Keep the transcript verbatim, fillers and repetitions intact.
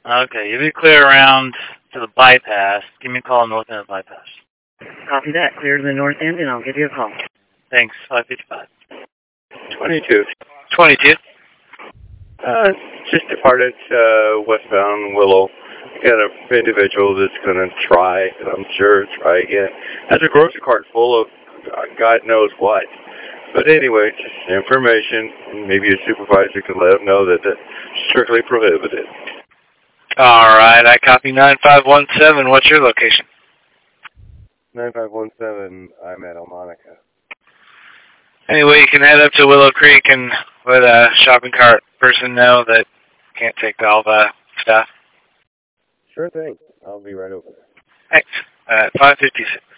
Okay, you'll be clear around to the bypass. Give me a call north end of the bypass. Copy that. Clear to the north end, and I'll give you a call. Thanks. five fifty-five. twenty-two. twenty-two. Uh, just departed uh, westbound Willow. Got an individual that's going to try, I'm sure, try again. Has a grocery cart full of God knows what. But anyway, just information. Maybe a supervisor can let them know that that's strictly prohibited. All right, I copy nine five one seven. What's your location? nine five one seven, I'm at Elmonica. Anyway, you can head up to Willow Creek and let a shopping cart person know that can't take all the stuff. Sure thing. I'll be right over there. Thanks. Uh, five fifty-six.